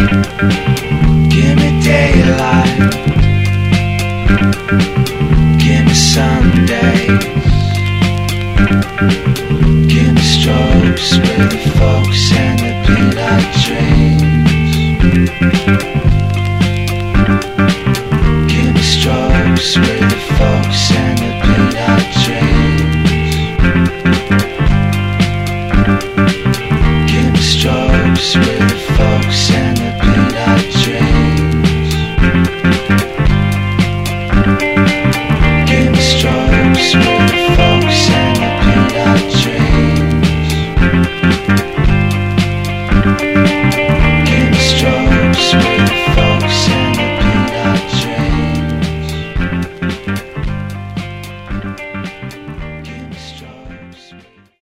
Give me daylight, give me Sundays, give me strokes with the folks and the peanut tree.